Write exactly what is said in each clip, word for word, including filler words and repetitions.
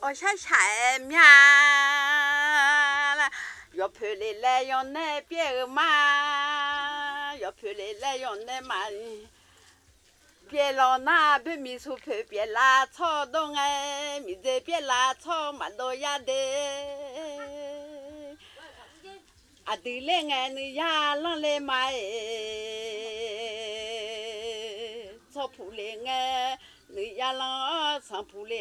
我想下面了，要陪你来用那边嘛，要陪你来用那嘛。别老那边米醋配别拉草东哎，米这别拉草嘛都要的。啊，对了哎，你呀啷来买？草铺来哎，你呀啷上铺来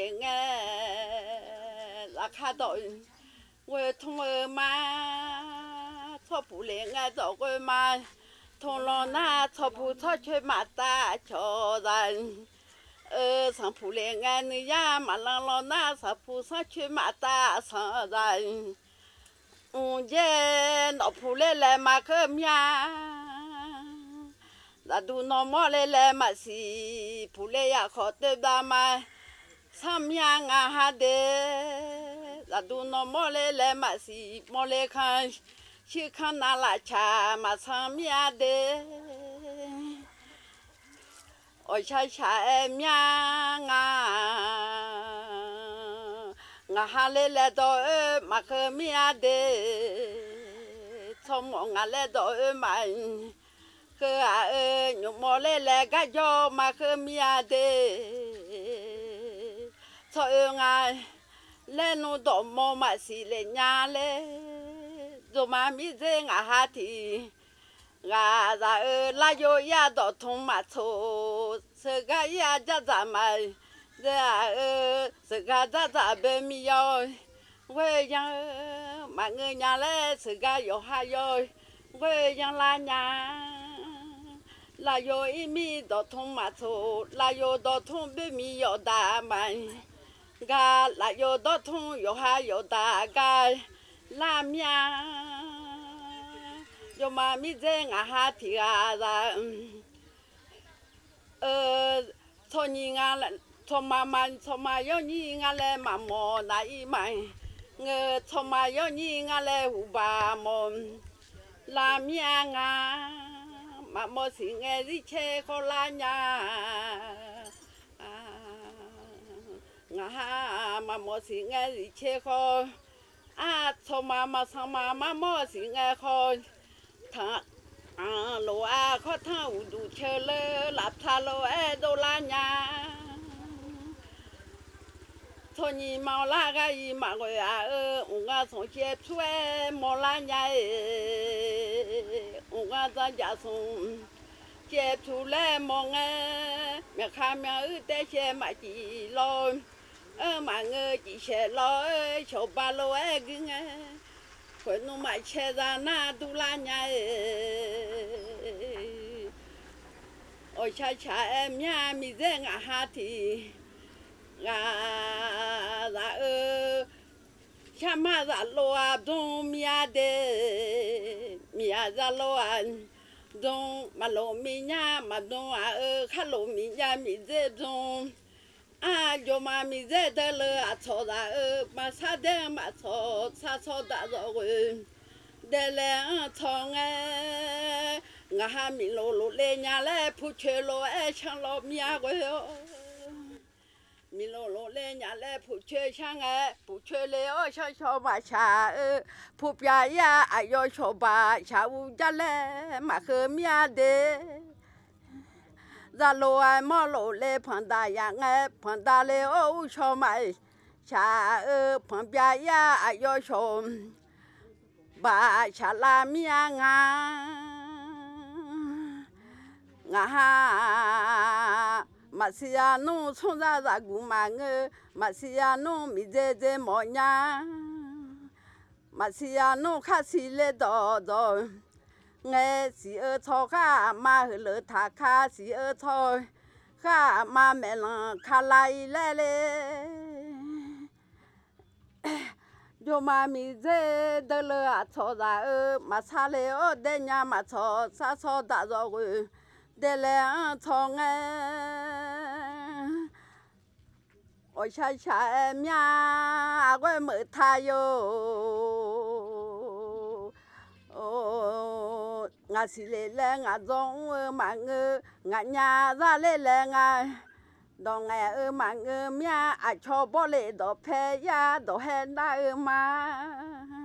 哎？那看到我同儿嘛，草铺来哎，找个嘛。同老那草铺草去马大桥人，呃，上铺来俺你呀马浪老那草铺上去马大上人，嗯耶，老铺来来马个面，那都老毛来来马西，铺来呀好的大嘛，上面俺哈的，那都老毛来来马西，毛来看。去看那拉茶嘛上面的，我想下面啊，我还来来到二马后面的，从我来到二马，和啊二牛毛来来个叫马后面的，从二啊来弄到毛嘛是来伢嘞。做妈咪在俺哈提，俺在二拉哟呀到通马错，这个呀家咱们在二这个家咱们咪要，我养马个伢嘞，这个哟还要我养拉伢，拉哟一米到通马错，拉哟到通百米要大门，俺拉哟到通哟还要大个。拉面，有妈咪在俺哈提啊啦，呃，从你俺来，从妈妈从妈要你俺来妈妈那一门，我从妈要你俺来五八毛，拉面啊，妈妈是俺的切好拉呀，啊，俺哈妈妈是俺的切好。啊，从妈妈上妈妈妈是爱好，他啊路啊靠他五度车了，拉他路哎都拉呀。从你毛那个一毛个啊呃，我个从接出哎毛拉呀哎，我个在家从接出来毛哎，面看面儿带些马吉咯。ở mà người chỉ sẽ lo cho ba lô ấy cứ nghe quên nó mà che ra na tu la nhà ôi cha cha em nhà mi dễ ngã ha thì ngã ra ơ cha ma ra lo à đông mía de mía ra lo à đông mà lo mi nhà mà đông à ơ khá lo mi nhà mi dễ đông à yo mà mi dễ đỡ lỡ à cho ra ơ mà sa đe mà cho sa cho đã rồi đe lẽ cho nghe ngã ha mi lo lo lên nhà lẽ phụ chơi lo ai chẳng lo mi à rồi mi lo lo lên nhà lẽ phụ chơi chẳng nghe phụ chơi lẽ ở chẳng cho mà cha ơ phụ bia ya ai yo cho bà cha u cha lẽ mà khơi mi à đe ra lô ai mò lô lê phong đa ya nghe phong đa lê ô cho mày cha ơ phong bia ya ai yo cho bà cha la mi à nga nga ha mà xia nô冲ra ra gu mà ngơ mà xia nô mi dê dê mò nha mà xia nô khá xì lê đỏ đỏ nghe xì ơ cho khá mà hư lỡ thả khá xì ơ cho khá mà mẹ lăng khá lại lê lê yo mà mi dê đơ lơ à cho ra ơ mà xa lê ơ đê nhà mà cho xa cho đã rồi đê lê cho nghe ôi cha cha em nhà quê mở thay yo ô ngà xì lê lê ngà giống mà ngơ ngà nhà ra lê lê ngà đồ nghe ơ mà ơ mía à cho bò lệ đồ phê ya đồ hèn đa ơ mà